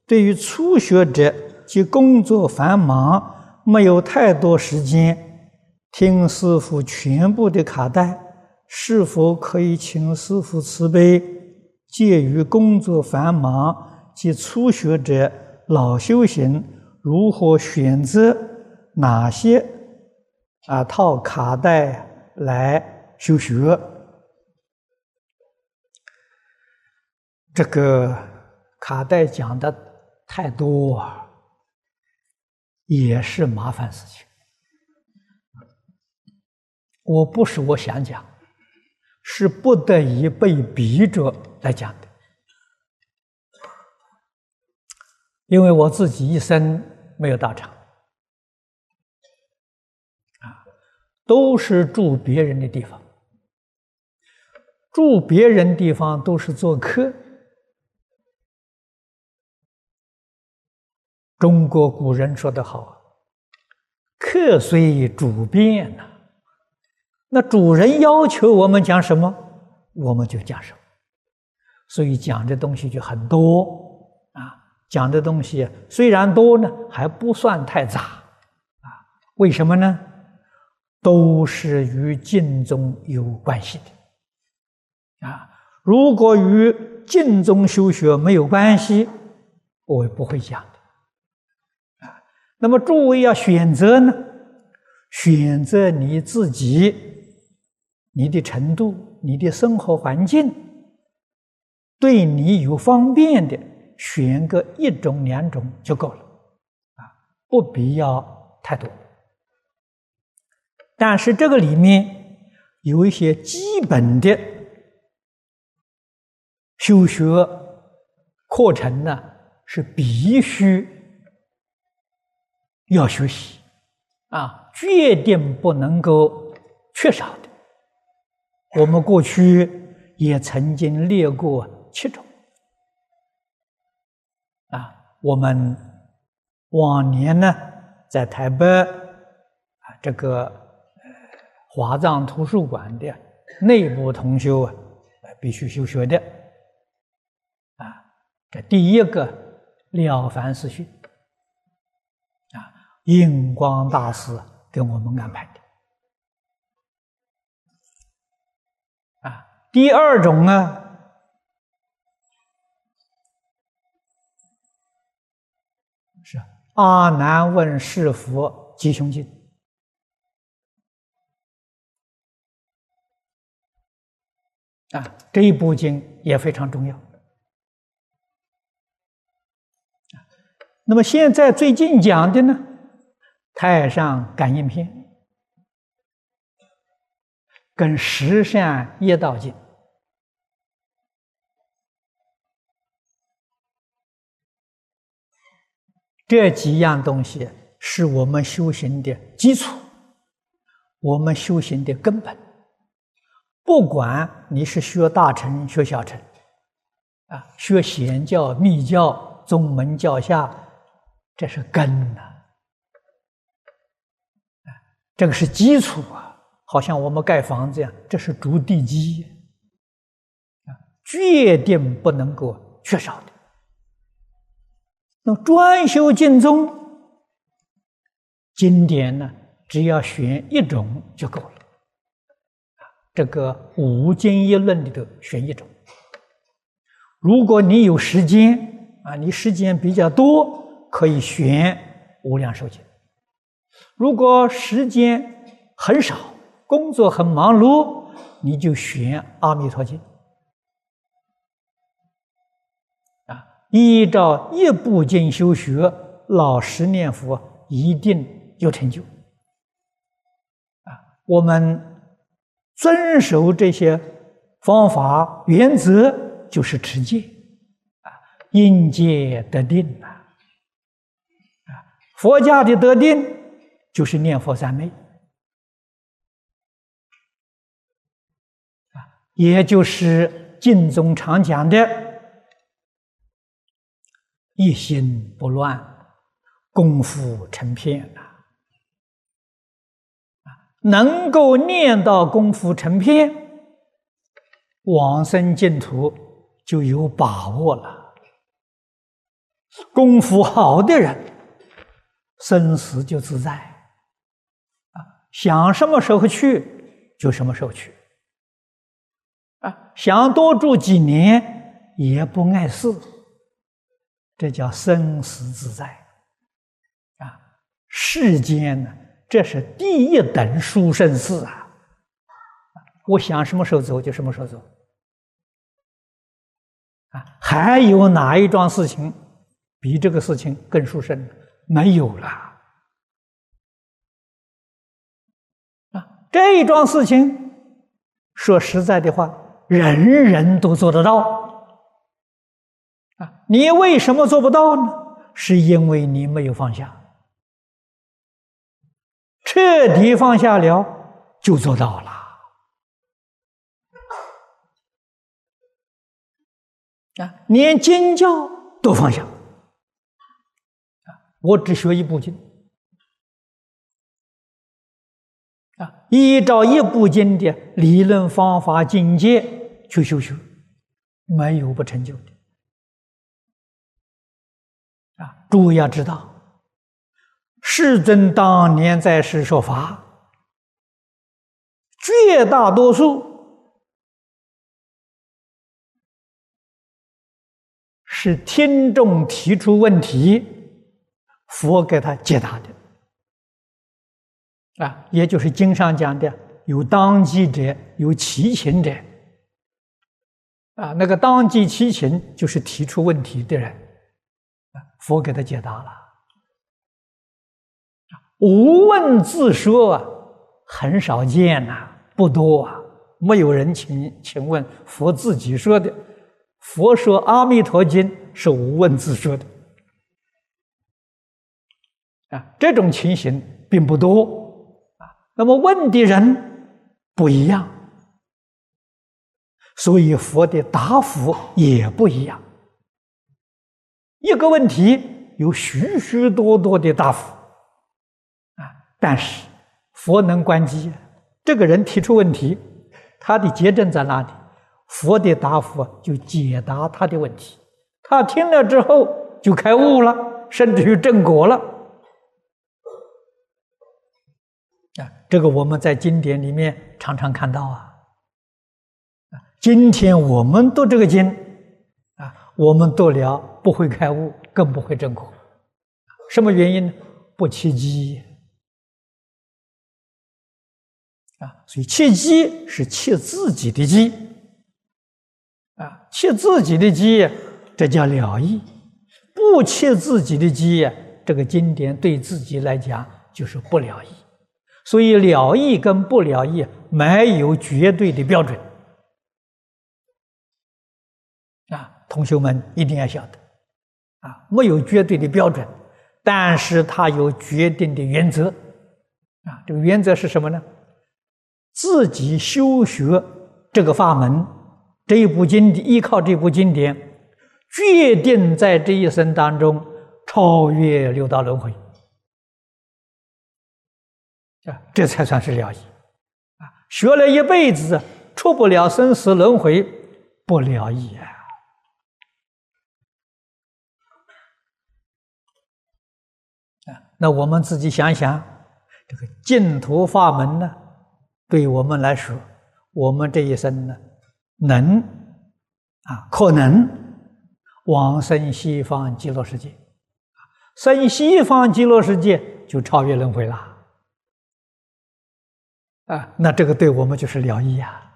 对于初学者及工作繁忙，没有太多时间听师父全部的卡带，是否可以请师父慈悲，介于工作繁忙及初学者老修行，如何选择哪些套卡带来修学？这个卡带讲的太多也是麻烦事情。我不是我想讲，是不得已被逼着来讲的。因为我自己一生没有道场，都是住别人的地方，住别人地方都是做客。中国古人说得好，客随主便呐。那主人要求我们讲什么，我们就讲什么，所以讲的东西就很多讲的东西虽然多呢，还不算太杂为什么呢？都是与净宗有关系的如果与净宗修学没有关系，我也不会讲的那么诸位要选择呢，选择你自己，你的程度，你的生活环境，对你有方便的，选个一种两种就够了不必要太多。但是这个里面有一些基本的修学课程呢，是必须要学习决定不能够缺少的。我们过去也曾经列过7种我们往年呢，在台北这个华藏图书馆的内部同修必须修学的这第一个了凡四训印光大师给我们安排的第二种呢，是阿难问是佛吉凶经这一部经也非常重要那么现在最近讲的呢，太上感应篇跟十善业道经这几样东西是我们修行的基础，我们修行的根本。不管你是学大乘学小乘学显教密教宗门教下，这是根这个是基础好像我们盖房子一样，这是筑地基决定不能够缺少的。那么专修净宗经典呢，只要选一种就够了这个五经一论里头选一种。如果你有时间你时间比较多，可以选无量寿经。如果时间很少，工作很忙碌，你就选阿弥陀经依照一部经修学，老实念佛一定有成就我们遵守这些方法原则，就是持戒因戒得定佛家的得定就是念佛三昧也就是净宗常讲的一心不乱，功夫成片能够念到功夫成片，往生净土就有把握了功夫好的人，生死就自在啊，想什么时候去就什么时候去啊，想多住几年也不碍事，这叫生死自在啊。世间呢，这是第一等殊胜事啊！我想什么时候走就什么时候走啊！还有哪一桩事情比这个事情更殊胜？没有了啊！这一桩事情，说实在的话，人人都做得到啊！你为什么做不到呢？是因为你没有放下。彻底放下了，就做到了啊！连经教都放下啊！我只学一部经啊，依照一部经的理论方法境界去修学，没有不成就的啊！诸位要知道。世尊当年在世说法，绝大多数是听众提出问题，佛给他解答的啊，也就是经上讲的有当机者，有其情者啊，那个当机其情就是提出问题的人啊，佛给他解答了。无问自说啊，很少见呐，不多啊，没有人请问佛自己说的。佛说《阿弥陀经》是无问自说的啊，这种情形并不多啊。那么问的人不一样，所以佛的答复也不一样。一个问题有许许多多的答复。但是佛能观机，这个人提出问题，他的结证在哪里？佛的答复就解答他的问题，他听了之后就开悟了，甚至于正果了啊！这个我们在经典里面常常看到啊。今天我们读这个经啊，我们读了不会开悟，更不会正果，什么原因呢？不切机啊，所以切机是切自己的机啊，切自己的机，这叫了义；不切自己的机，这个经典对自己来讲就是不了义。所以了义跟不了义没有绝对的标准啊，同学们一定要晓得啊，没有绝对的标准，但是它有决定的原则啊。这个原则是什么呢？自己修学这个法门，这一部经典，依靠这部经典，决定在这一生当中超越六道轮回啊，这才算是了义啊！学了一辈子，出不了生死轮回，不了义啊！那我们自己想想，这个净土法门呢？对我们来说，我们这一生呢，可能往生西方极乐世界，生西方极乐世界就超越轮回了啊！那这个对我们就是了义啊！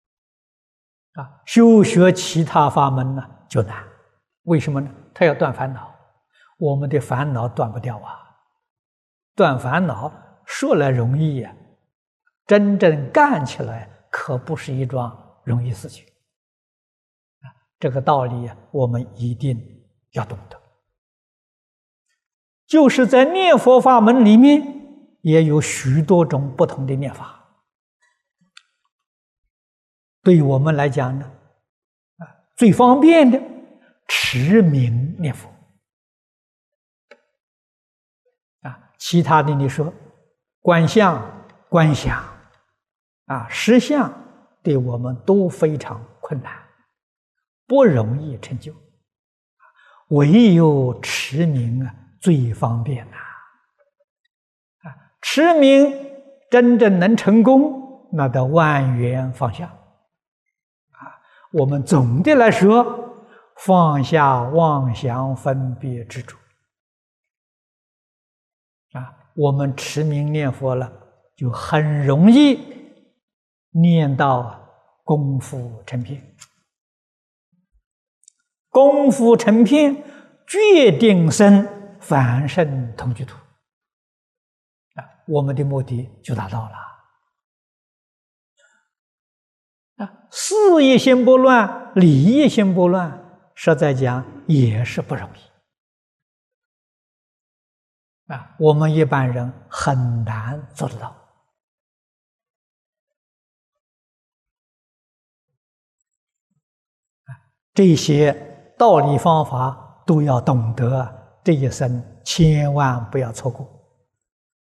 修学其他法门呢就难，为什么呢？他要断烦恼，我们的烦恼断不掉啊！断烦恼说来容易呀，真正干起来可不是一桩容易事情啊！这个道理我们一定要懂得。就是在念佛法门里面，也有许多种不同的念法。对于我们来讲呢，最方便的持名念佛其他的你说观相、观想实相，对我们都非常困难，不容易成就。 唯有持名最方便呐！持名真正能成功，那得万缘放下。我们总的来说，放下妄想分别执着。我们持名念佛了，就很容易念到功夫成片。功夫成片，决定生凡圣同居土。我们的目的就达到了。事业心不乱，理业心不乱，实在讲也是不容易。我们一般人很难做得到。这些道理方法都要懂得，这一生千万不要错过。